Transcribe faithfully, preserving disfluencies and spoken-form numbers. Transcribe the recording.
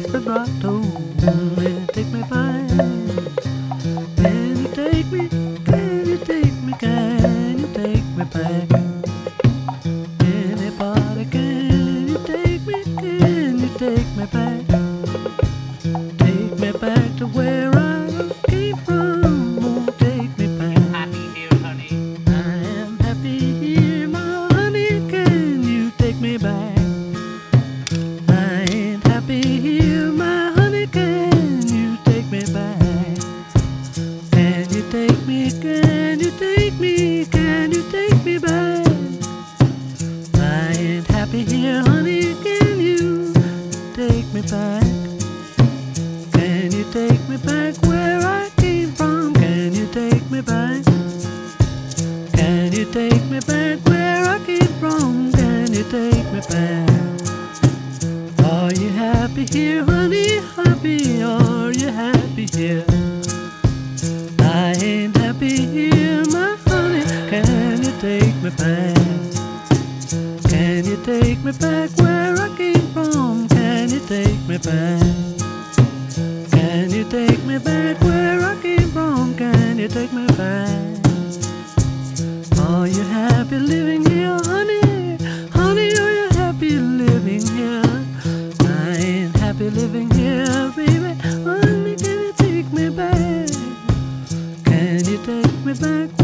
vibrato. Can you take me back? Can you take me? Can you take me? Can you take me back? Anybody, can you take me? Can you take me back? Take me back to where I came from. Oh, take me back. Happy here, honey. I am happy here, my honey. Can you take me back? I ain't happy here, my honey. Can you take me back? Can you take me? Can you take me? Can you take me back? I ain't happy here, honey. Can you take me back? Can you take me back where I came from? Can you take me back? Can you take me back where I came from? Can you take me back? Are you happy here, honey? Happy? Are you happy here? I ain't happy here, my honey. Can you take me back? Can you take me back where I came from? Can you take me back? Can you take me back where I came from? Can you take me back? Are you happy living here, honey? Honey, are you happy living here? I ain't happy living here, baby. Honey, can you take me back? Can you take me back